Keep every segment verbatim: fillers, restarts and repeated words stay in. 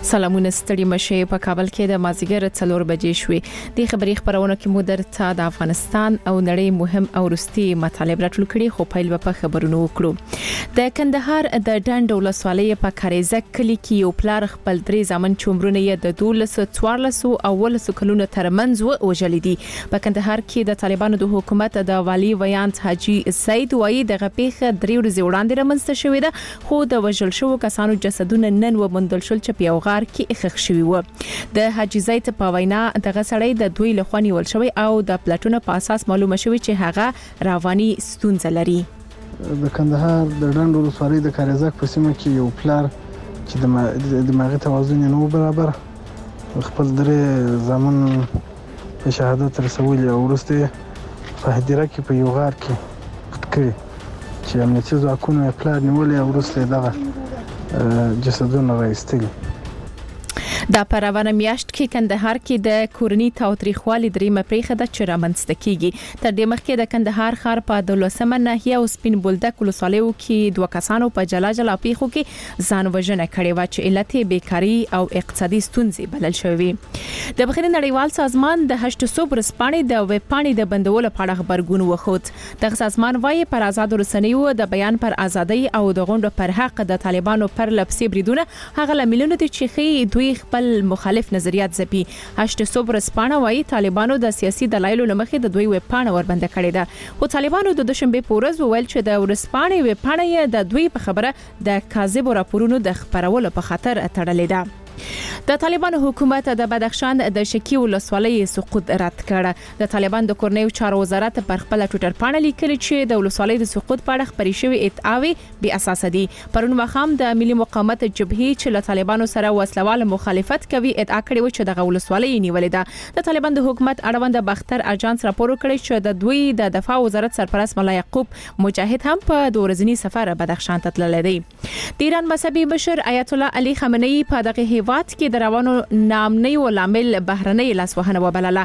سلامونه ستړي مشه په کابل کې د مازیګر څلور بجې شوې د خبري خبرونه کې مو درته د افغانستان او نړۍ مهم او وروستي مطالب راټول کړي خو پیل په خبرونو وکړو د کندهار د ډنډ ولسوالۍ په کاریزه کلی کې یو پلار خپل درې ځامن چومرونه یې د دولس څوارلس او ولس کلونو ترمنځ وژل دي په کندهار کې د طالبانو د حکومت د والی ویانت حاجی سید وایي د غپیخه درې ورځې وړاندې رامنځته شوې ده خو د وژل شو کسانو جسدونه نن ومندل شول چې په غار کې اخښ شوی و د حاجی زید په وینا دغه سړی د دوی لخوا نیول شوی او د پلاټونو په اساس معلومه شوی چې هغه رواني ستونزه لري د کندهار د ډنډ ولسوالۍ د کاریزک په سیمه کې یو پلار چې د دماغي توازن نه و برابر خپل درې زامن په شهادت رسولي او ورسته په هدیره کې په یو غار کې پټ کړي چې امنیتي ځواکونه پلان نیولې او ورسته دغه جسدونه راایستل د پروانه میاشت کې کندهار کې د کورنی تاوتریخوالي درې مپریخه د چرمنځ کېږي تر دې مخکې د کندهار ښار په دولسمه ناحیه او سپین بولدک ولسوالیو کې دوه کسانو په جلا جلا پیښو کې ځان وژنه کړې و چې علت بیکاری او اقتصادي ستونزې بلل شوې د بخښنې نړیوال سازمان د هشت سو برسپانې د ویب پاڼې د بندولو په اړه خبرګون وخوت د سازمان وايي پر آزاد رسنیو د بیان پر ازادۍ او د غونډو پر حق د طالبانو پر لپسې بریدونه هغه لاملونه دي چې خي دوی خپل مخالف نظریات زپی هشت سو برسپانه وايي طالبانو د سیاسي دلایلو لمخې د دوی ویب پاڼه وربند کړې ده او طالبانو د دوشنبه پورز ویل چې د ورسپانې ویب پاڼه د دوی په خبره د کاذب راپورونو د خبرولو په خاطر تړلې ده د طالبانو حکومت د بدخشان د شکی ولسوالۍ سقوط رد کړ د طالبان د کورنیو چارو وزارت پر خپل ټوئیټر باندې لیکلی چې د ولسوالۍ د سقوط په اړه خبري شوی ادعاوي بې اساس دي پرون مخام د ملي مقاومت جبهې چې له طالبانو سره وسلوال مخالفت کوي ادعا کړې و چې د ولسوالۍ نیولې ده د طالبان د حکومت اړوند بختر اجانس راپور کړی چې د دوی د دفاع وزارت سرپرست مولا یعقوب مجاهد هم په دورزنی سفر بدخشان ته تللی دی د ایران مذهبي مشر آیت الله علي خامنئي په دغه هیواد کې د روانو نامنۍ ولامل بهرنۍ لاسوهنه وبلله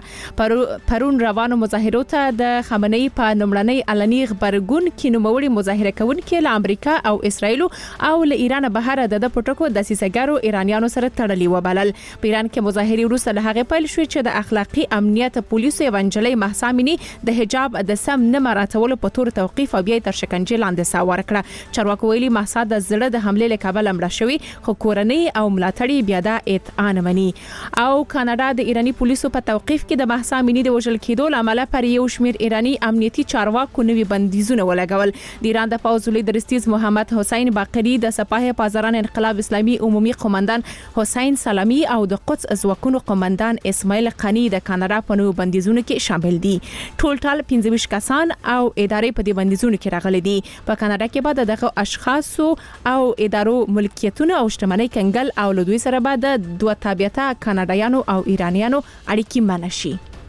پرون روانو مظاهرو ته د خامنئي په نومړنۍ علني خبرګون کې نوموړي مظاهره کوونکي له امریکا او اسرایل او له ایران بهر د پټکو د سیسګرو ایرانیانو سره تړلي وبلل په ایران کې مظاهره وروسته له هغه پیل شو چې د اخلاقی امنیت پولیسو ایوانجلی محسامینی د حجاب د سم نه مراتبولو په تور توقيف او بیا تر شکنجه لاندې ساور کړه چارواکو ویلي محسا د زړه د حمله له کابل امر شوی خو کورنۍ او ملاتړي بیا د اطعان مني او کاناډا د ایرانی پولیسو په توقيف کې د محسا امینی د وژل کېدو لامل پر یو شمیر ایرانی امنیتي چارواکو نوي بندیزونه ولګول د ایران د پوځ لیډر استیز محمد حسین باقری د سپاه پاسداران انقلاب اسلامي عمومي قومندان حسین سلامی او د قدس ځواکونو قومندان اسماعیل قنی د کاناډا په نوو بندیزونو کې شامل دي ټول ټال پنځه ویشت کسان او ادارې په دې بندیزونو کې راغلي دي په کاناډا کې بعد دغه اشخاصو او ادارو ملکیتونه او شتمنۍ کنګل او له دوی سره بعد دوه تابعیته کاناډایانو او ایرانیانو اړیکې منشي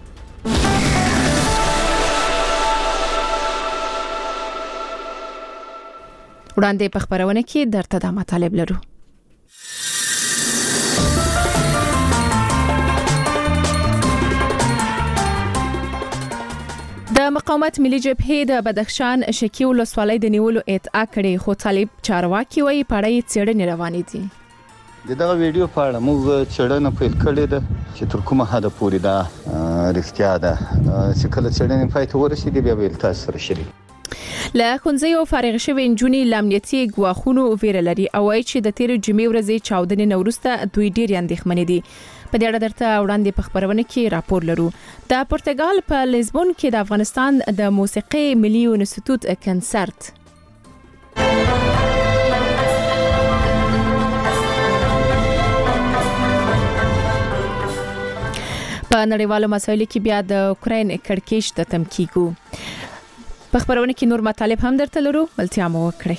وړاندې په خبرونه کې درته د مطالب لرو د مقاومت ملي جبهې د بدخشان شکی ولسوالۍ د نیولو ادعا کړې خو طالب چارواکي وايي پړې څېړنې روانې دي دغه ویډیو په اړه موږ څېړنه پیل کړې ده چې تر کومه حد پورې دا رښتیا ده چې کله څېړنه پای ته ورسېږي بیا به تاسو سره شریک له خونځیو فارغ شوی انجونی لامنیتي غواخونو ویره لري او وايي چې د تیر جمعې ورځې چاودنې نورسته دوی ډیر اندېښمنې دي په دې اړه درته وړاندې په خبرونه کې راپور لرو د پرتګال په لیزبون کې د افغانستان د موسیقي ملي انسټیټیوټ کنسرت په نړیوالو مسایلو کې بیا د اوکراین کړکېچ د تمکیګو په خبرونه کې نور مطالب هم درته لرو ملتیا مو وکړئ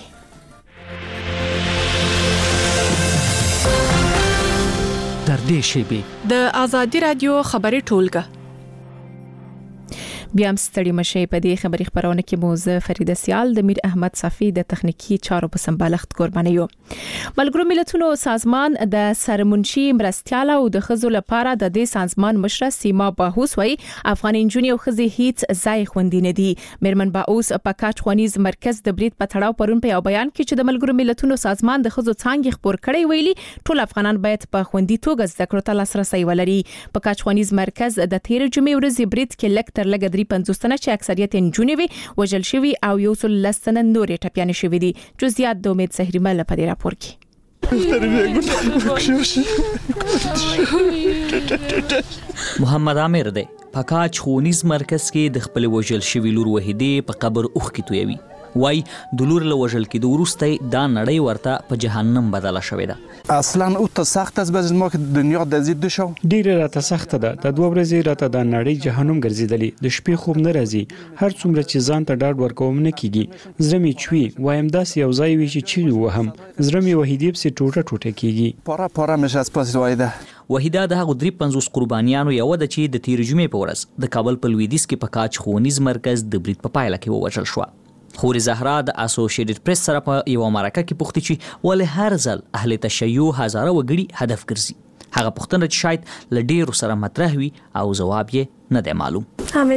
در دې شیبې د ازادي رادیو خبري ټولګه بیا هم ستړي مشي په دې خبري خبرونه کې موزه فرید سیال د میر احمد صفی د تخنیکی چارو په سمبالښت قربانیو. ملګرو ملتونو سازمان د سرمنشي مرستياله او د خزو لپاره د دې سازمان مشره سیما باهوس وای افغان انجونی او خزي هیڅ ځای خوندي نه دي. میرمن باهوس په کاچ خوانیز مرکز د برید په تړاو پرون په بیان کې چې د ملګرو ملتونو سازمان د خزو څنګه خبر کړی ویلي ټول افغانان باید په خوندي توګه زده کړو ته لاسرسي ولري. په کاچ خوانیز مرکز د تیر جمعې ورځې برید کې لکتر لګ پنځوس تنه چې اکثریت انجونی وي وژل شوی او یو څل لسنه نورې ټپيان شوی دي. جزئیات د امید زهریمل په دې راپور کې. محمد عامر دی په کاچ خونیز مرکز کې د خپل وژل شوی لور وحیدې په قبر اوخ کې تویوي. وای د لور له وژل کې د ورسته دا نړۍ ورته په جهنم بدله شوې ده. اصلا او ته سخت از بز ما که دنیا د زید شو ډیره راته سخت ده. د دوه ورځې راته د نړۍ جهنم ګرځیدلی. د شپې خوب نه راځي. هر څومره چې ځان ته ډاډ ورکوم نه کیږي. زړه مې چوي وایم داس یو ځای وی چې چی وهم زړه مې وحیدې په ټوټه ټوټه کیږي. پاره پاره مش از پاس وایده. وحیده د هغو درې پنځوس قربانیانو یو د چې د تیر جمعې په ورځ د کابل په لویدیځ کې په کاچ خونیز مرکز د برید په پایله کې ووژل شو. خوري زهرا د اسوسییټډ پریس سره په یو مرکه کې پوښتنه چې ولې هر ځل اهل تشیع هزاره وګړي هدف ګرځي. هغه پوښتنه چې شاید ل ډیرو سره مطرح وي او جواب یې نه دی معلوم.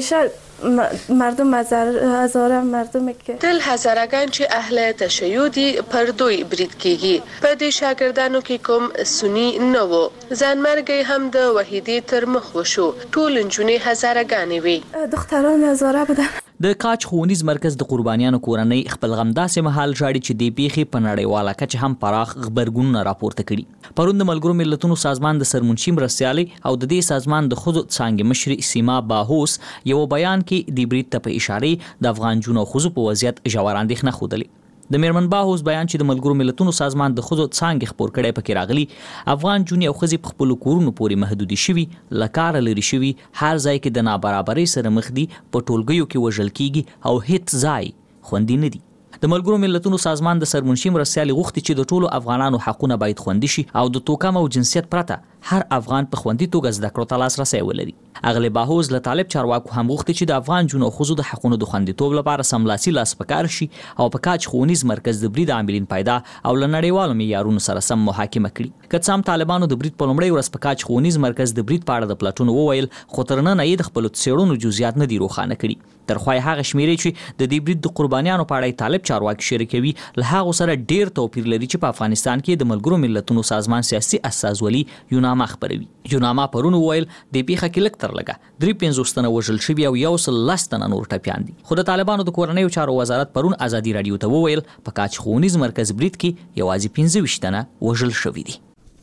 همیشه مردم هزاره مردم که تل هزارگان چې اهل تشیع دي پر دوی برید کیږي. په دې شاګردانو کې کوم سنی نه وو. ځانمرګي هم د وحیدې تر مخ وشو. ټول انجونی هزارگانې وي. دختران هزاره بودن. د کاچ خونیز مرکز د قربانیانو کورنۍ خپل غم داسې مهال ژاړي چې د پیښې په نړیواله کچه هم پراخ خبرګونونه راپورته کړي. پرون د ملګرو ملتونو سازمان د سرمنشي مرستيالي او د دې سازمان د خود څنګه مشر سیما باهوس یو بیان کې د برید ته په اشاره د افغان جنو خزو په وضعیت ژور اندېښنه خوده. د میرمن باهوس بیان چې د ملګرو ملتونو سازمان د خود څنګه خبر کړي پکې راغلي افغان جنو خزي په خپل کورونو پورې محدودي شوي لکار لري شوي هر ځای کې د نابرابرۍ سره مخ دي په ټولګیو کې وژل کیږي او هیڅ ځای خوندي نه دي. د ملګرو ملتونو سازمان د سرمنشي مرستيالي غوښتي چې د ټولو افغانانو حقونه باید خوندي شي او د توکم او جنسیت پرته هر افغان په خوندي توګه زده کړو ته لاسرسي ولري. اغلی باهوز له طالب چارواکو هم غوښتي چې د افغان جنو خزو د حقونو د خوندیتوب لپاره سملاسي لاس پکار شي او په کاچ خونیز مرکز د برید عاملین پیدا او لنړیوالو معیارونو سره سم محاکمه کړي. که څام طالبانو د برید په لومړۍ ورځ په کاچ خونیز مرکز د برید په اړه د پلاټون وویل خو تر نن یې د خپل څېړنو جزئیات نه دي روښانه کړي. ترخوای هغه شمیرې چې د دې برید د قربانیانو په اړه طالب چارواکي شریکوي له هغه سره ډیر توپیر لري چې په افغانستان کې د ملګرو ملتونو سازمان سیاسي اساسولي یونامه خبروي. یونامه پرون ویل د پیښه کې لکتر لګه درې پنځوس تنه وژل شوي او یو سل لس تنه نور ټپیان دي. خو د طالبانو د کورنیو چارو وزارت پرون ازادي رادیو ته وویل په کاچ خونیز مرکز برید کې یوازې پنځه ویشت تنه وژل شوي دي.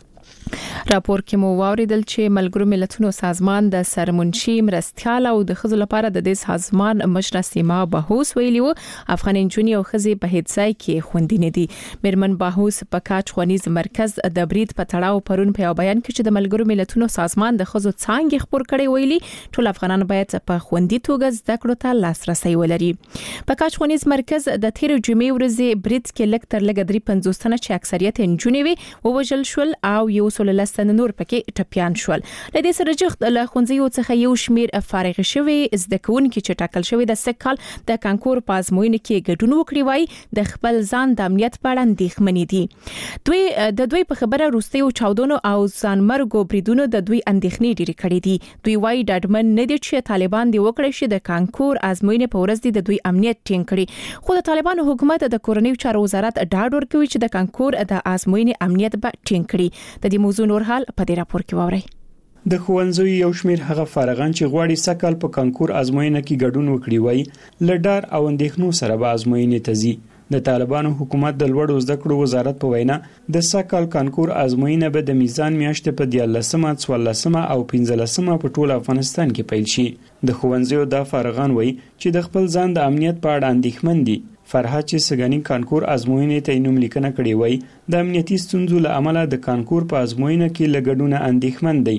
راپور کې مو واوریدل چې ملګرو ملتونو سازمان د سرمنشي مرستياله او د خزو لپاره د دې سازمان مشره سیما باهوس ویلي وو افغان انجونی او خزي په هیڅ ځای کې خوندي نه دي. میرمن باهوس په کاچ خونیز مرکز د برید په تړاو پرون په بیان کې چې د ملګرو ملتونو سازمان د خزو څنګه خبر کړي ویلي ټول افغانان باید په خوندي توګه زده کړو ته لاسرسي ولري. په کاچ خونیز مرکز د تیر جمعې ورځې برید کې لکتر لګ درې پنځوس تنه چې اکثریت انجونی وي ووژل شول او یو سل لس تنه نور پکې ټپيان شول. د دې سره جخت له خونځیو څخه یو شمیر فارغ شوی زده کوونکي چې ټاکل شوی د سکهال د کانکور په ازموینه کې ګډون وکړي وای د خپل ځان د امنیت په اړه اندېښمنې دي. دوی د دوی په خبره روستیو چاودنو او ځانمرګو بریدونو د دوی اندېښنې ډېرې کړې دي. دوی وای ډاډمن نه دي چې طالبان دی وکړي چې د کانکور ازموینه په ورځ د دوی امنیت ټینګ کړي. خو د طالبانو حکومت د کورنیو چارو وزارت ډاډ ورکوي چې د کانکور د ازموینې امنیت به ټینګ کړي. د دې موضوع نور حال په دې راپور کې واورئ. د ښوونځیو یو شمیر هغه فارغان چې غواړي سکهال په کانکور ازموینه کې ګډون وکړي وای لډار او اندېښنو سره به ازموینې ته ځي. د طالبانو حکومت د لوړو زده کړو وزارت په وینا د سکهال کانکور ازموینه به د میزان میاشتې په دیارلسمه څوارلسمه او پنځلسمه په ټول افغانستان کې پیل شي. د ښوونځیو د فارغان وای چې د خپل ځان د امنیت په اړه اندېښمن دي. فرحات چې سګنی کانکور ازموینې ته نوم لیکنه کړې وای د امنیتي ستونزو له امله د کانکور په ازموینه کې لګډونه اندېښمن دي.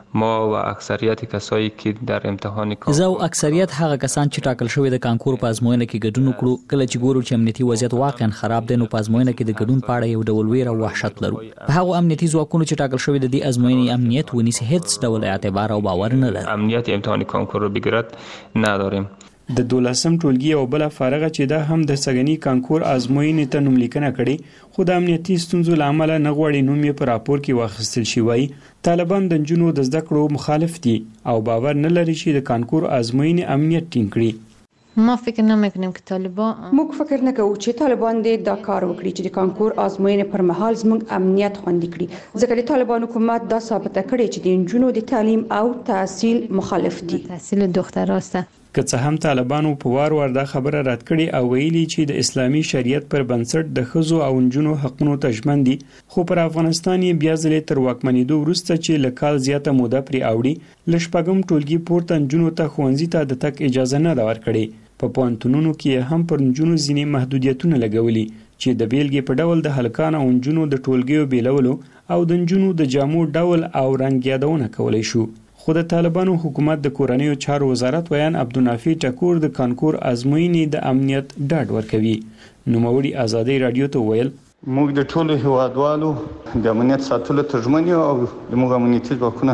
ما و اکثریت کسایی که در امتحان کانکور زه او اکثریت هغه کسان چې ټاکل شوی د کانکور په ازموینه کې ګډون وکړو کله چې ګورو چې امنیتي وضعیت واقعا خراب دی نو په ازموینه کې د ګډون په اړه یو ډول ویره او وحشت لرو په هغه امنیتي ځواکونو چې ټاکل شوی د دې ازموینې امنیت ونیسي هیڅ ډول اعتبار او باور نه لري. امنیت امتحان کانکور رو بگیرد نداریم. د دولسم ټولګي او بل فارغه چې دا هم د سګنی کانکور ازموینې ته نوملیکنه کړي خو د امنیتي ستونزو لامل نه غوړي نوم یې په راپور کې واخیستل شوی. طالبان د جنونو د زده کړو مخالف دي او باور نه لري چې د کانکور ازموینې امنیت ټینګ کړي. ما فکر نمیکنیم که طالبان موږ فکر نه کوو چې طالبان دې دا کار وکړي چې د کانکور ازموینې پر مهال زموږ امنیت خوندي کړي ځکه د طالبان حکومت دا ثابته کړي چې د جنونو د تعلیم او تحصیل مخالف دي. تحصیل دختراسته که څه هم طالبانو په وار وار دا خبره رد کړي او ویلي چې د اسلامي شریعت پر بنسټ د ښځو او نجونو حقونو ته ژمن دي خو پر افغانستان یې بیا ځلې تر واکمنېدو وروسته چې له کال زیاته موده پرې اوړي له شپږم ټولګي پورته نجونو ته ښوونځي ته د تګ اجازه نه ده ورکړې. په پوهنتونونو کې هم پر نجونو ځینې محدودیتونه لګولي چې د بیلګې په ډول د هلکانو او نجونو د ټولګیو بیلولو او د نجونو د جامو ډول او رنګ یادونه کولی شو. خو د طالبانو حکومت د کورنیو چارو وزارت ویان عبدالنافي ټکور د کانکور ازموینې د امنیت ډاډ ورکوي. نوموړي ازادي رادیو ته ویل موږ د ټولو هیوادوالو د امنیت ساتلو ته ژمن یو او موږ امنیتي ځواکونه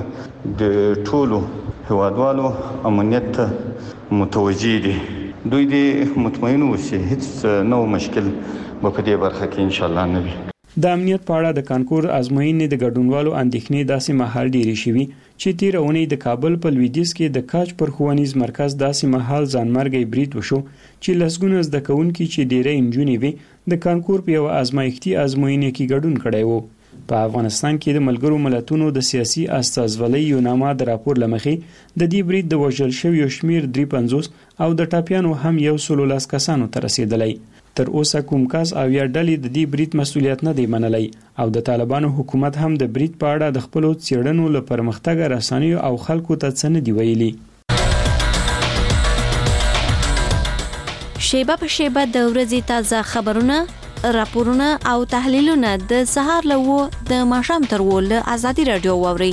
د ټولو هیوادوالو امنیت ته متوجه دي. دوی دې مطمئن اوسي هیڅ نو مشکل به په دې برخه کې ان شاء الله نه وي. د امنیت په اړه د کانکور ازموینې د ګډونوالو اندېښنې داسې مهال ډېرې شوي چې تیر اونۍ د کابل په لویدیځ کې د کاج پر ښوونیز مرکز داسې مهال ځانمرګی برید وشو چې لسګونه زده کوونکي چې ډېری نجونې وې د کانکور په یوه ازمایښتي ازموینې کې ګډون کړی و. په افغانستان کې د ملګرو ملتونو د سیاسي استازولۍ یو نامه د راپور له مخې د دې برید د وژل شویو شمیر درې پنځوس او د ټاپیانو هم یو سلو لس کسانو ته رسېدلی. تر اوسه کوم کس او یا ډلې د دې برید مسؤلیت نه دی منلی او د طالبانو حکومت هم د برید په اړه د خپلو څېړنو له پرمختګه رسنیو او خلکو ته څه نه دي ویلي. شیبه په شیبه د ورځې تازه خبرونه، راپورونه او تحلیلونه د سهار له وو د ماښام تر وو له ازادي رادیو واورئ.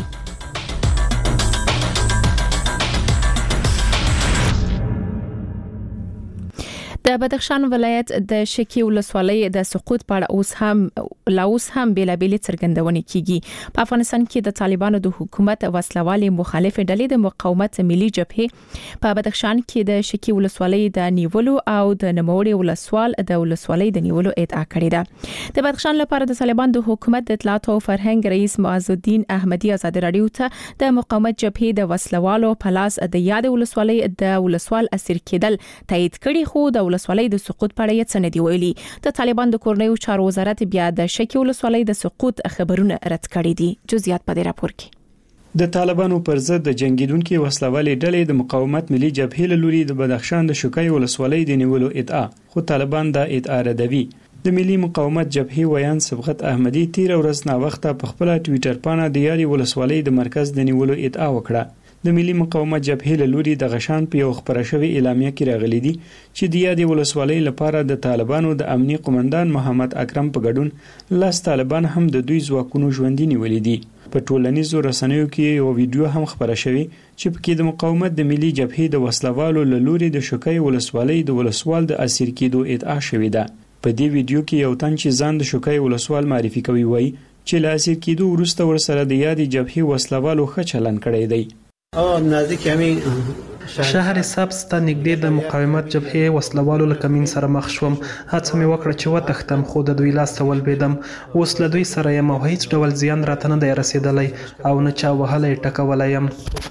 د بدخشان ولایت د شکی ولسوالۍ د سقوط په اړه اوس هم لاوس هم بیلابېلې څرګندونې کیږي. په افغانستان کې د طالبانو د حکومت وسلوالي مخالف ډلې د مقاومت ملي جبهه په بدخشان کې د شکی ولسوالۍ د نیولو او د نوموړي ولسوال د ولسوالۍ د نیولو ادعا کړې ده. د بدخشان لپاره د طالبان د حکومت د اطلاعات او فرهنګ رئیس معز الدین احمدي ازادي رادیو ته د مقاومت جبهه د وسلوالو په لاس د یاد ولسوالۍ د ولسوال اسیر کېدل تایید کړي خو د ولسوالۍ د سقوط په اړه څه نه دی ویلي. د طالبان د کورنیو چارو وزارت بیا د شکی ولسوالۍ د سقوط خبرونه رد کړي دي. جزئیات په دې راپور کې. د طالبانو پر ضد د جنگیدونکو وسلوالې ډلې د مقاومت ملي جبهې له لوري د بدخشان د شکی ولسوالۍ د نیولو ادعا خو طالبان دا ادعا ردوي. د ملي مقاومت جبهې ویان صبغت احمدي تیر ورځ نا وخته په خپل ټوئیټر باندې د یاري ولسوالۍ د مرکز د نیولو ادعا وکړه. د ملي مقاومت جبهې له لوري د غشان په یو خبره شوی اعلامیه کې راغلي دي چې د یادې ولسوالۍ لپاره د طالبانو د امني قومندان محمد اکرم په ګډون لاس طالبان هم د دوی ځواکونو ژوندۍ نیولې دي. په ټولنیزو رسنیو کې یو ویډیو هم خبره شوی چې پکې د مقاومت د ملي جبهې د وسلوالو له لوري د شکی ولسوالۍ د ولسوال د اسیر کېدو ادعا شوې ده. په دې ویډیو کې یو تن چې ځان د شکی ولسوال معرفي کوي وایي چې له اسیر کېدو وروسته ورسره د یادې جبهې وسلوالو ښه چلند کړی دی. او نزدیک همین شهر سبز ته نږدې د مقاومت جبهې وسلوالو له کمین سره مخ شوم. هڅه مې وکړه چې وتښتم خو د دوی لاس ته ولوېدم. اوس له دوی سره یم او هیڅ ډول زیان راته نه دی رسېدلی او نه چا وهلی ټکولی یم.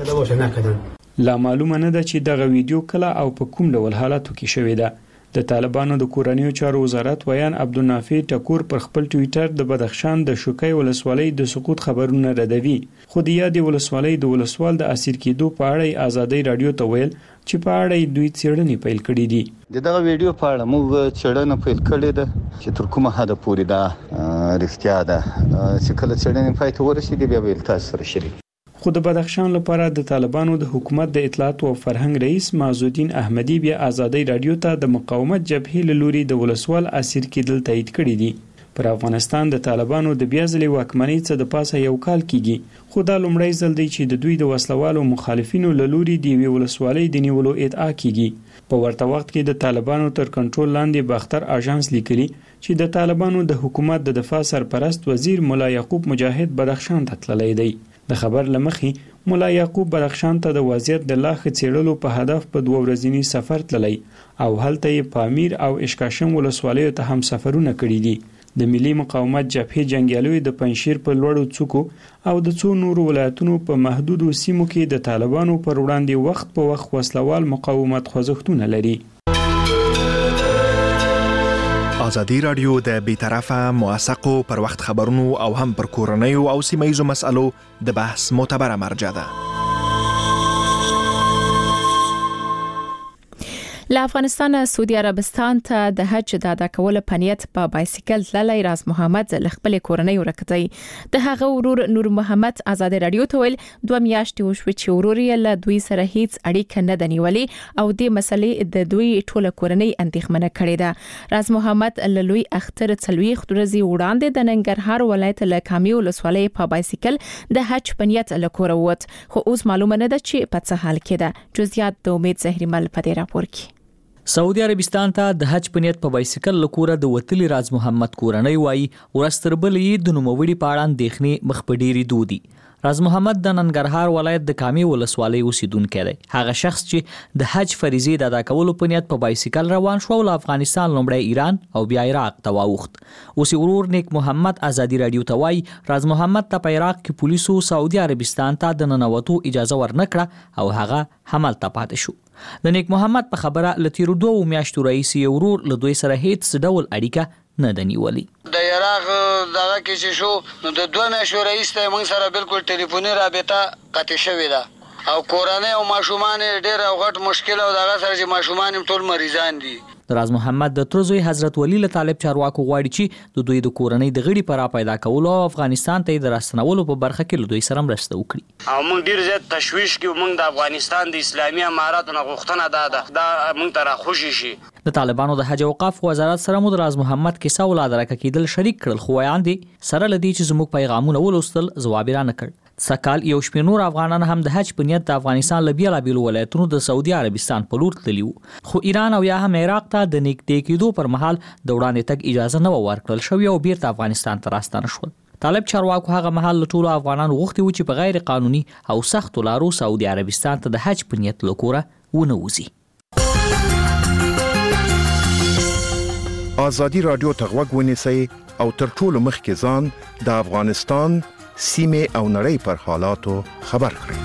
لا معلومه نه ده چې دغه ویډیو کله او په کوم ډول حالاتو کې شوې ده. د طالبانو د کورنیو چارو وزارت ویان عبدالنافي ټکور پر خپل ټوئیټر د بدخشان د شکی ولسوالۍ د سقوط خبرونه ردوي خو د یادې ولسوالۍ د ولسوال د اسیر کېدو په اړه ازادي رادیو ته ویل چې په اړه دوی څېړنې پیل کړې دي. د دغه ویډیو په اړه موږ څېړنه پیل کړې ده چې تر کومه حده پورې دا رښتیا ده چې کله څېړنې پای ته ورسېږي بیا به تاسو سره شریک. خو د بدخشان لپاره د طالبانو د حکومت د اطلاعات او فرهنګ رئیس معز الدین احمدي بیا ازادي رادیو ته د مقاومت جبهې له لوري د ولسوال اسیر کېدل تایید کړي دي. پر افغانستان د طالبانو د بیا ځلې واکمنۍ څخه د پاسه یو کال کیږي خو دا لومړی ځل دی چې د دوی د وسلوالو مخالفینو له لوري د یوې ولسوالۍ د نیولو ادعا کیږي په ورته وخت کې د طالبانو تر کنټرول لاندې باختر اژانس لیکلي چې د طالبانو د حکومت د دفاع سرپرست وزیر مولا یعقوب مجاهد بدخشان ته تللی دی د خبر لمخې مولا یعقوب بدخشان ته د وضعیت د لا ښه څېړلو په هدف په دوه ورځني سفر تللی او هلته یې پامیر او اشکاشم ولسوالیو ته هم سفرونه کړي دي د ملي مقاومت جبهې جنګیالیو د پنجشیر په لوړو څوکو او د څو نورو ولایتونو په محدودو سیمو کې د طالبانو پر وړاندې وخت په وخت وسلوال مقاومت خوځښتونه لري. ازادي رادیو د بیطرفه موثقو پر وخت خبرونو او هم پر کورنیو او سیمه‌ییزو مسألو د بحث معتبره مرجع ده. له افغانستان سعودي عربستان ته د حج د ادا کولو په نیت په بایسیکل تللی راز محمد له خپل کورنۍ ورکړی د هغه ورور نور محمد ازادي رادیو ته ویل دوه میاشتې وشوي چې ورور یې له دوی سره هیڅ اړیکه نه دنیولې او د مسلې د دوی ټوله کورنۍ اندېښمنه کړې ده. راز محمد له لوی اختر څلويخ ورځې وړاندې د ننګرهار ولایت له کامی ولسوالۍ په بایسیکل د حج په نیت له کوره ووت خو اوس معلومه نه ده چې په څه حال کې ده. جزئیات د امید زهرمل په دې راپور کې. سعودي عربستان ته د حج په نیت په بایسیکل لکوره د وتلی راز محمد کورنۍ وای ورستربلې د نوموړي په اړه اندېښنې مخ په ډېری دودي. راز محمد د ننګرهار ولایت د کامی ولسوالۍ اوسیدونکی دی. هغه شخص چې د حج فریضې د ادا کولو په نیت په بایسیکل روان شو له افغانستان لومړی ایران او بیا عراق ته واوښت. اوس ورور نیک محمد ازادي رادیو ته وای راز محمد ته په عراق کې پولیسو سعودي عربستان ته د ننوتو اجازه ورنکړه او هغه همالته پاتې شو. د نیک محمد په خبره لتیرو دوه میاشتو رئیس ورور له دوی سره هیڅ ډول اړیکه نه دنیولي. د عراق دغه کې چې شو نو د دوه میاشتو رئیس ته موږ سره بالکل ټلیفوني رابطه قطع شوې ده او کورنۍ او ماشومان ډېر او غټ مشکل او دغه سره چې ماشومان ټول مریضان دي. راز محمد د ترزوی حضرت ولی له طالب چارواکو غواړي چې د دوی د کورنۍ د غړي پر پیدا کولو او افغانستان ته د راستنولو په برخه کې له دوی سره مرسته وکړي. او موږ ډیر زیات تشویش کوو موږ د افغانستان د اسلامي اماراتو نه غوښتنه ده دا موږ ته راخوشي شي. د طالبانو د حج او اوقاف وزارت سره مو د راز محمد کیسه ولادت راکېدل شریک کړل خو وایاندې سره لدی چې زموږ پیغامونه ولوستل جواب را نکړ. سکال یو شمېر نور افغانان هم د حج په نیت د افغانستان له بیلابېلو ولایتونو د سعودي عربستان په لور تللي وو خو ایران او یا هم عراق ته د نږدې کېدو پر مهال د وړاندې تګ اجازه نه ورکړل شوې او بیرته افغانستان ته راستانه شول. طالب چارواکو هغه مهال له ټولو افغانانو غوښتي وو چې په غیر قانوني او سختو لارو سعودي عربستان ته د حج په نیت له کوره ونه وځي. ازادي رادیو ته غوږ ونیسئ او تر ټولو مخکې ځان د افغانستان سیمه او نړۍ پر حالاتو خبر کړئ.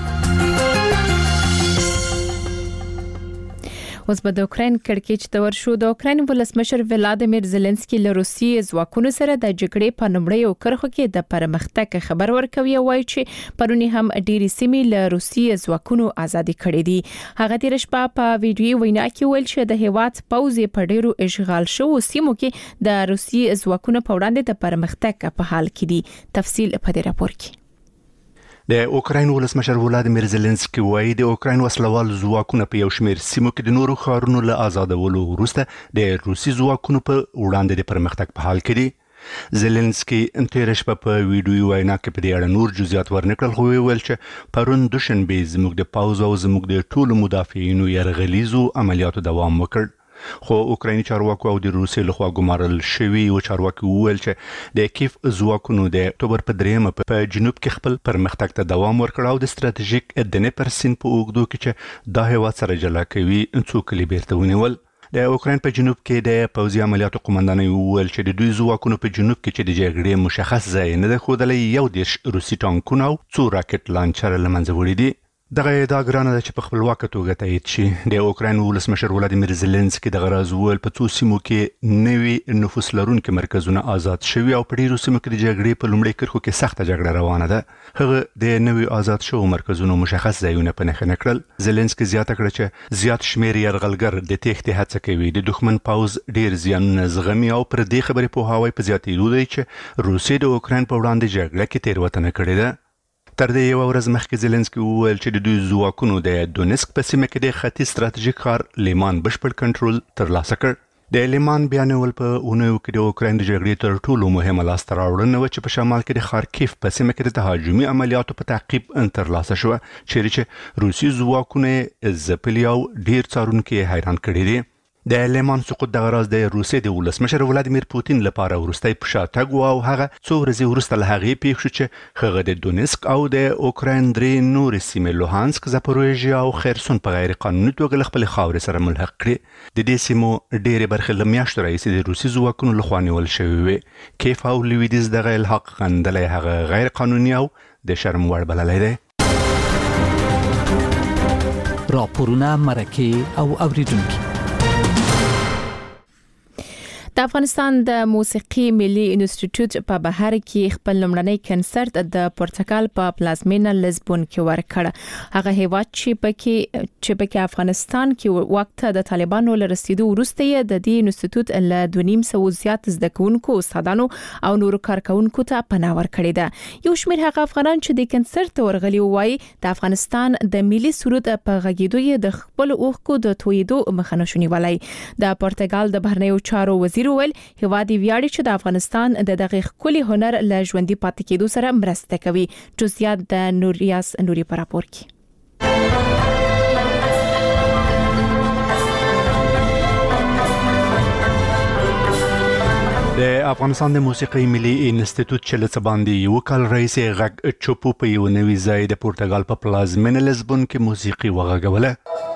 اوس به د اوکراین کړکېچ ته ورشو. د اوکراین ولسمشر ولادیمیر زيلنسکي له روسیې ځواکونو سره د جګړې په لومړیو کرښو کې د پرمختګ خبر ورکوي او وایي چې پرونی هم ډېری سیمې له روسیې ځواکونو ازادي کړې دي. هغه تیر شپه په ویډیو وینا کې ویل چې د هیواد پوځ په ډېرو اشغال شوو سیمو کې د روسیې ځواکونو په وړاندې د پرمختګ په حال کې دي. تفصیل په دې راپور کې. د اوکراین ولسمشر ولادیمیر زيلنسکي وایي د اوکراین وسلوال ځواکونه په یو شمېر سیمو کې د نورو ښارونو له آزادولو وروسته د روسي ځواکونو په وړاندې د پرمختګ په حال کې دي. زيلنسکي تیر شپه په ویډیو وینا کې په دې اړه نور جزئیات ورنکړل خو ویل چې پرون دوشنبه زموږ د پاوز او زموږ د ټولو مدافعینو یرغلیزو عملیاتو دوام وکړ. خو اوکرایني چارواکو او د روسي لخوا ګمارل شوی او چارواکي وویل چې د کیف ځواکونو د اکتوبر په دریمه په جنوب کې خپل پرمختګ ته دوام ورکړ او د ستراتیژیک دنیپر سیند په اوږدو کې چې د هیواد سره جلا کوي څو کلی بیرته ونیول. د اوکراین په جنوب کې د پوځي عملیاتو قومندان وویل چې د دوی ځواکونو په جنوب کې چې د جګړې مشخص ځای نه ده ښودلی یو دیرش روسي ټانکونه او څو راکټ لانچر له منځه وړي دي. دغه ادعا ګرانه ده چې په خپلواکه توګه تایید شي. د اوکراین ولسمشر ولادیمیر زيلنسکي دغه راز وویل په څو سیمو کې نوي نفوس لرونکي مرکزونه آزاد شوي او په ډېرو سیمو کې د جګړې په لومړۍ کرښو کې سخته جګړه روانه ده. هغه د نوي آزاد شوو مرکزونو مشخص ځایونه په نښه نه کړل. زيلنسکي زیاته کړه چې زیات شمېر یرغلګر د تېښتې هڅه کوي. د دښمن پوځ ډېر زیانونه زغمي او پر دې خبرې پوهاوی په زیاتېدو دی چې روسیې د اوکراین په وړاندې جګړه کې تېروتنه کړې ده. تر دې یو ورځ مخکې زيلنسکي وویل چې د دوی ځواکونو د دونسک په سیمه کې د ختیځ ستراتیژیک ښار لیمان بشپړ کنټرول ترلاسه کړ. د لیمان بیانول په اونیو کې د اوکراین د جګړې تر ټولو مهمه لاسته راوړنه و چې په شمال کې د خارکیف په سیمه کې د تهاجمي عملیاتو په تعقیب ترلاسه شوه چیرې چې روسي ځواکونه ځپلي او ډیر څارونکي حیران کړي دي. د لیمان سقوط د غراز د روسیې د ولسمشر ولادیمیر پوتین لپاره ورستۍ په شاتګ او هغه څو ورځې وروسته له هغې پیښ شو چې هغه د دونیسک او د اوکراین درې نورې سیمې لوهانسک، زاپوروژیا او خرسون په غیر قانوني توګه له خپلې خاورې سره ملحق کړي. د دې سیمو ډېرې برخې له میاشتو راهیسې د روسي ځواکونو لخوا نیول شوې وې. کیف او لویدیځ دغه الحاق غندلی هغه غیر قانوني او د شرم وړ بللی دی. راپورونه، مرکې او اوریدونکي. د افغانستان د موسیقي ملي انسټیټیوټ په بهر کې خپل لومړنی کنسرت د پرتګال په پلازمینه لزبون کې ورکړ. هغه هیواد چې پکې چې پکې افغانستان کې وخت د طالبانو له رسیدو وروسته د دې انسټیټیوټ له دوه نیم سوه زیات زده کوونکو، استادانو او نورو کارکونکو ته پناه ورکړې ده. یو شمېر هغه افغانان چې د کنسرت ورغلي وایي د افغانستان د ملي سرود په غږیدو د خپل اوښکو د تویدو مخه نشو نیولای. د پرتګال د بهرنیو چارو وزیر ویل هیواد ویاړي چې د افغانستان د دغه ښکلي هنر له ژوندۍ پاتې کېدو سره مرسته کوي. جزئیات د نوریاس نوري په راپور کې. د افغانستان د موسیقي ملي انسټیټیوټ چې له باندې یو کال راهیسې غږ چوپو په یو نوي ځای د پرتګال په پلازمینه لزبون کې موسیقي وغږوله.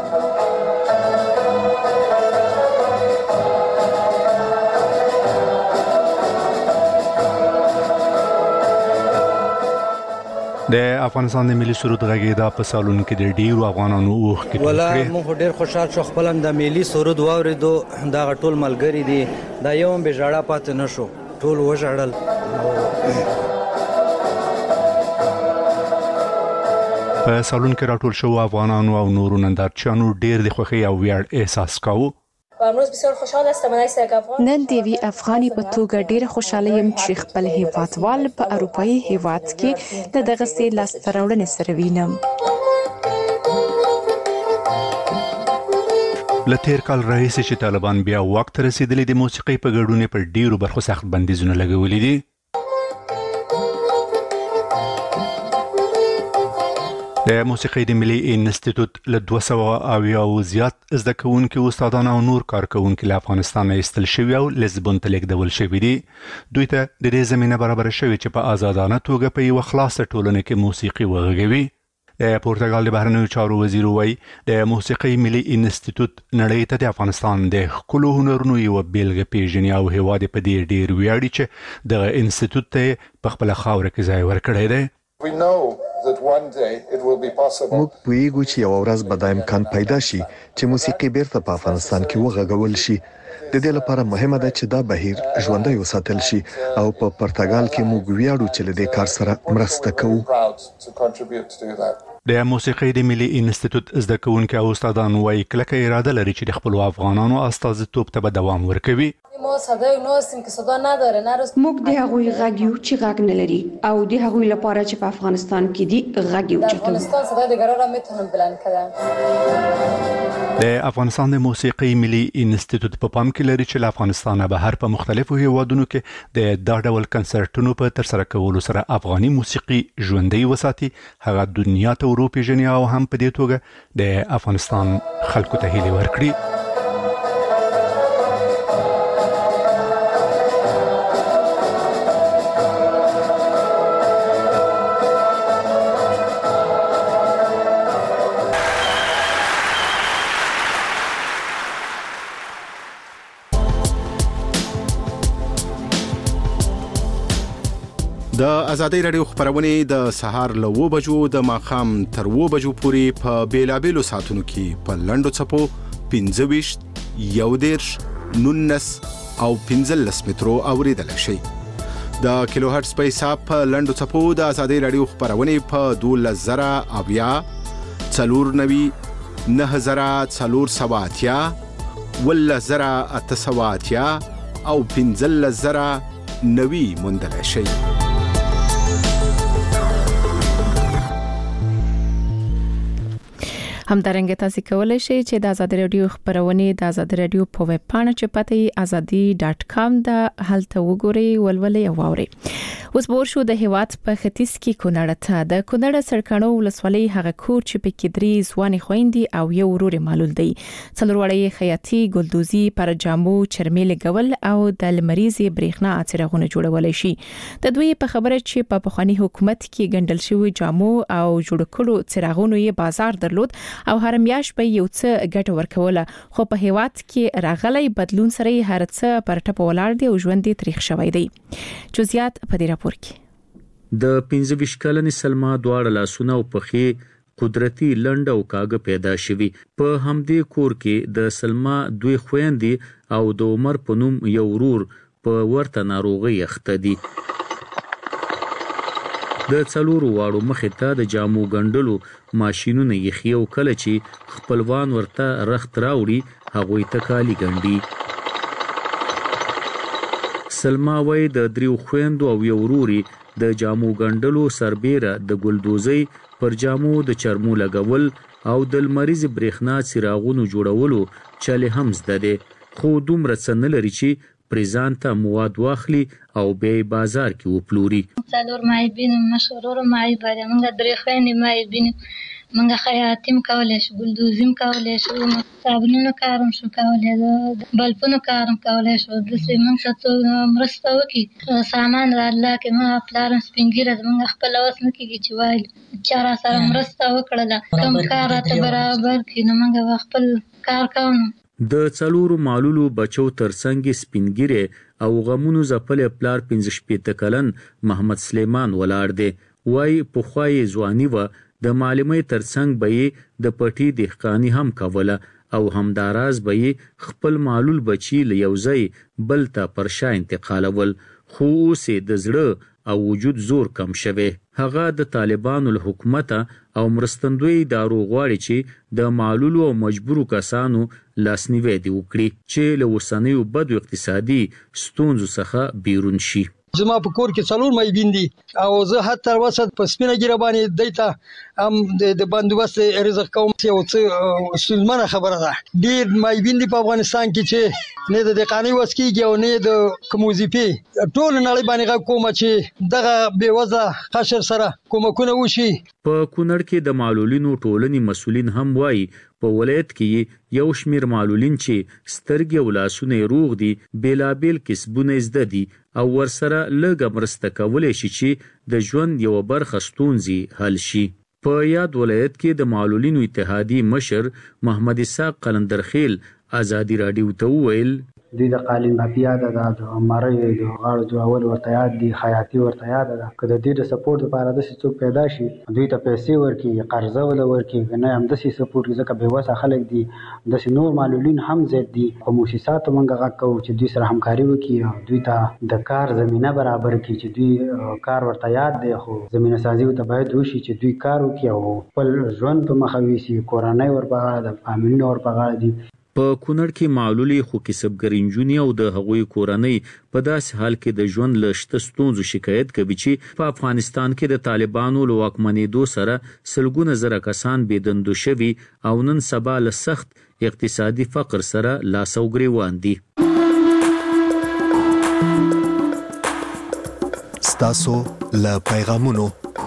د افغانستان د ملي سرود غږیدا په سالون کې د ډیرو افغانانو اوښکې توی ولا کړې. موږ ډیر خوشحال شو خپل د ملي سرود واوریدو. دا ټول ملګری دي، دا یو هم به ژړا پاتې نشو، ټول وژړل. په سالون کې راټول شو افغانانو او نورو نندارچیانو ډیر د خوښۍ او ویاړ احساس کاوه. امروز بسیار خوشحال هستم از اینکه افغان نن د وی افغاني په توګه ډیر خوشاله یم چې خپل هیوادوال په اروپאי هیواد کې د دغه سي لاسته راوړنې سره وینم. لتیر کال راهیسې چې طالبان بیا وخت رسیدلی د موسیقي په ګډون پر ډیرو برخو سخت بندیزونه لګولي دي. د موسیقي د ملي انسټیټیوټ له دوه سوه اویا او زیات زده کوونکي، استادان او نور کارکونکي له افغانستان ایستل شوي او لزبون ته لیږدول شوي دي. دوی ته د دې زمینه برابره شوې چې په آزادانه توګه په یوه خلاصه ټولنه کې موسیقي وغږوي. د پرتګال د بهرنیو چارو وزیر وایي د موسیقي ملي انسټیټیوټ نړۍ ته د افغانستان د ښکلو هنرونو یوه بیلګه پیژني او هیواد په دې ډیر ویاړي چې دغه انسټیټیوټ ته په خپله خاوره کې ځای ورکړی دی. موږ پوهیږو چې یو ورځ به دا امکان پیدا شي چې موسیقي بیرته په افغانستان کې وغږول شي. د دې لپاره مهمه ده چې دا بهیر ژوندی وساتل شي او په پرتګال کې موږ ویاړو چې له دې کار سره مرسته کوو. د موسیقي د ملي انسټیټیوټ زده کوونکي او استادان وایي کلکه اراده لري چې د خپلو افغانانو استازیتوب ته به دوام ورکوي. موږ د هغوی غږ یو چې غږ نه لري او د هغوی لپاره چې په افغانستان کې دي غږ یو چتو. د افغانستان د موسیقي ملي انسټیټیوټ په پام کې لري چې له افغانستانه بهر په مختلفو هیوادونو کې د دا ډول کنسرټونو په ترسره کولو سره افغاني موسیقي ژوندۍ وساتي، هغه دنیا ته وروپېژني او هم په دې توګه د افغانستان خلکو ته هیلې ورکړي. د ازادي رادیو خبرونه د سهار له و بجو د ماخام تر و بجو پورې په بیلابېلو ساعتونو کې په لنډو چپو پنځه ویشت، یو دېرش، نولس او پنځلس مترو اوریدل شي. د کیلو هرتز په حساب په لنډو چپو د ازادي رادیو خبرونه په دولس زره اویا، څلور نوي، نه زره څلور سوه اتیا، ولس زره اته سوه اتیا او پنځلس زره نوي موندلی شي. همدارنګه تاسو کولی شئ چې د آزادي رادیو خبرونه د آزادي رادیو په ویب پاڼه چې پته ازادي ډاټ کام د هلته وګورئ ولولئ او واورئ. اوس به شو د هیواد په ختیځ کې کونړ ته د کونړ سرکانو ولسوالۍ هغه کور چې په کې درې ځواني خويندې او یو ورور معلول دی. څلوروړی خیاطي ګلدوزي پر جامو چرمیل ګول او د لمریزي برېښنا څراغونه جوړول شي. د دوی په خبره چې په پخوانی حکومت کې ګندل شوی جامو او جوړ کړو څراغونو یې بازار درلود او هر میاش به یو څه ګټه ورکوله، خو په هیواد کې راغلی بدلون سره هر څه پر ټپ ولاړ دی او ژوند یې تاریخ شوی دی. جزئیات په دې راپور کې د پنځه ویشت کلنې سلما دواړه لاسونه او پښې قدرتي لنډ او کاغه پیدا شوی. په همدې کور کې د سلما دوی خويندې او د عمر په نوم یو ورور په ورته ناروغي اخته دي. د څلورو واړو مخې ته د جامو ګنډلو ماشینونه یې خيو کله چې خپلوان ورته رخت راوړي هغوی ته کالي ګنډي. سلما وای د دریو خويندو او یو وروري د جامو ګنډلو سربېره د ګلدوزي پر جامو د چرمو لګول او د لمریز برېښنا څراغونو جوړولو چاله هم زده دي، خو دومره څه نه لري چې پریزان ته مواد واخلي او به بازار کې وپلوري. څلور مایبین مشهور مایبره موږ درې خويندې مایبین موږ خیاطیم کولای شو، ګلدوزیم کولای شو، صابونونو کارم شو کولای، بلپونو کارم کولای شو. د سیمن څه مرسته وکي سامان را الله کې ما پلارم سپینګیره موږ خپل اوس نه کیږي چې وایي چې را سره مرسته وکړه کوم کار ته برابر کینو موږ خپل کار کوو. د څلورو معلولو بچو ترڅنګ سپینګیره او غمونو زپل پلار پنځه شپېته کلن محمد سلیمان ولاړ دی. وای په خوای ځواني و د معلمې ترڅنګ به د پټي دهقانی هم کوله او همداراز به خپل معلول بچی له یوځای بل ته پرشا انتقالول، خو اوس د زړه او وجود زور کم شوه. هغه د طالبانو له حکومت او مرستندوی دارو غواړي چې د معلولو او مجبورو کسانو لاسنیوي دی وکړي چې له وسنیو بدو اقتصادي ستونزو څخه بیرون شي. زما په کور کې څلور مې بيندي او زه حتی وسط په سپینه ګیره باندې دیتا هم د بندوبست رزق کوم یو څه سلمانه خبره ده. ډیر مې بيندي په افغانستان کې چې نه د دقانی وسکیږي او نه د کوموزیپی ټول نړۍ باندې کوم چې دغه بیوزه خشر سره کومکونه وشي. په کونړ کې د معلولینو ټولنې مسولین هم وایي په ولایت کې یو شمیر معلولین چې سترګې او لاسونه روغ دي بیلابیل کسبونه زده دي او ورسره لږه مرسته کولی شي چې د ژوند یو برخه ستونزې حل شي. په یاد ولایت کې د معلولینو اتحادیې مشر محمد اسحاق قلندرخیل آزادي رادیو ته وویل دوی د قالین مافیا ده د مری د غاړو جوړول ورته یاد دي، خیاطي ورته یاد ده. که د دې د سپورټ لپاره د څه پیدا شي دوی ته پیسې ورکړي قرضه ول ورکړي نه هم د څه سپورټ ځکه به وسه خلک دي د نور معلولین هم زیات دي. خو مؤسسات موږ غواړو چې دوی سره همکاري وکړي او دوی ته د کار زمينه برابر کړي چې دوی کار ورته یاد دي، خو زمينه سازي ته باید وشي چې دوی کار وکړي او خپل ژوند په مخوي سي. کورنۍ ورپاغه د فامیل ورپاغه دي. په کونړ کې معلولي خو کسبګر انجونی او د هغوی کورنۍ په داسې حال کې د ژوند له شته ستونزو شکایت کوي چې په افغانستان کې د طالبانو له واکمنېدو سره سلګونه زره کسان بېدندو شوي او نن سبا له سخت اقتصادي فقر سره لاس او ګریوان دي. ستاسو له پیغامونو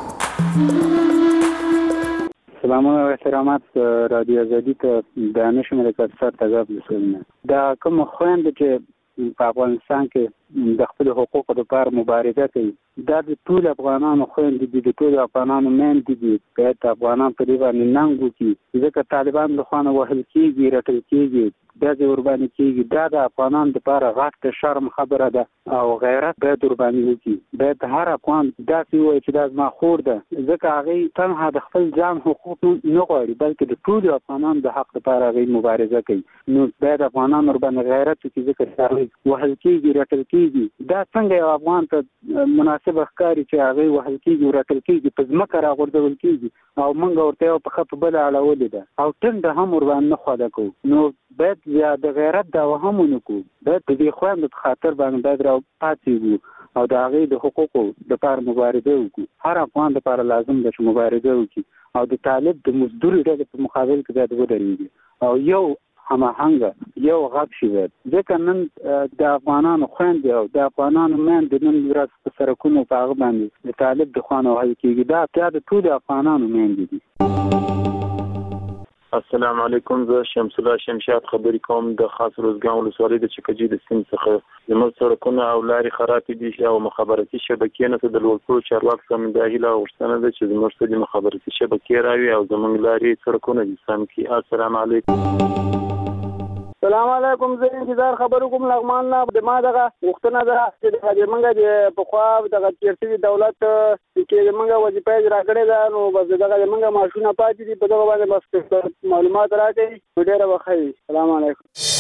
سلام او احترامات رادیو آزادی ته دانش ملکات سره تګاب لسونه دا کوم خويند چې په افغانستان کې د خپل حقوقو لپاره مبارزه کوي دا د ټول افغانانو خويند دي د ټول افغانانو مین دي د افغانانو په دی باندې ننګو کې ځکه طالبان له خوانه وهل کیږي رټل کیږي دا د ورباني کیږي دا د افغانانو لپاره غټ شرم خبره ده او غیرت به درباني وکي به هر افغان داسې وایي چې دا زما خور ده ځکه هغه تنها د خپل ځان حقوق نه غواړي بلکې د ټول افغانانو د حق لپاره هغه مبارزه کوي. نو به د افغانانو ورباني غیرت چې ځکه هغه وهل کیږي رټل کیږي دا څنګه یو افغان ته مناسب ښکاري چې هغه وهل کیږي رټل کیږي په ځمکه راغورځول کیږي او موږ ورته په خپ بل اړولې ده او ټنډه هم ورباندې نه خواده کوو. نو باید یا د غیرت دا وهمونه کو باید د دې خوند خاطر باندې باید راو پاتې او د هغه د حقوقو لپاره مبارزه وکړو. هر افغان لپاره لازم ده چې مبارزه وکړي او د طالب د مزدور ډلې په مقابل کې باید ودرېږي او یو هماهنګه یو غږ شي ځکه نن د افغانانو خویندې او د افغانانو میندې نن ورځ په سړکونو په هغه باندې د طالب د خوا نه وهل کېږي دا بیا د ټولو افغانانو میندې دي. السلام علیکم، زه شمس الله شمشاد خبرې کوم د خاص روزګان ولسوالۍ د چکجي د سیند څخه. زموږ سړکونه او لارې خرابې دي او مخابراتي شبکې نه د لوړپوړو چارواکو څخه مې دا هیله او غوښتنه ده چې زموږ ته د مخابراتي شبکې راوي او زموږ لارې سړکونه دې سم کړي. السلام علیکم. السلام علیکم، زه انتظار خبرو کوم لغمان نه. د ما دغه وختونه ده چې د منګه د پخوا دغه چیرته دولت چې د منګه وظیفه اجرا کړې ده نو بس دغه د منګه ماشونه پاتې دي په دغه باندې بس معلومات راکړي. ډیره وخت. السلام علیکم.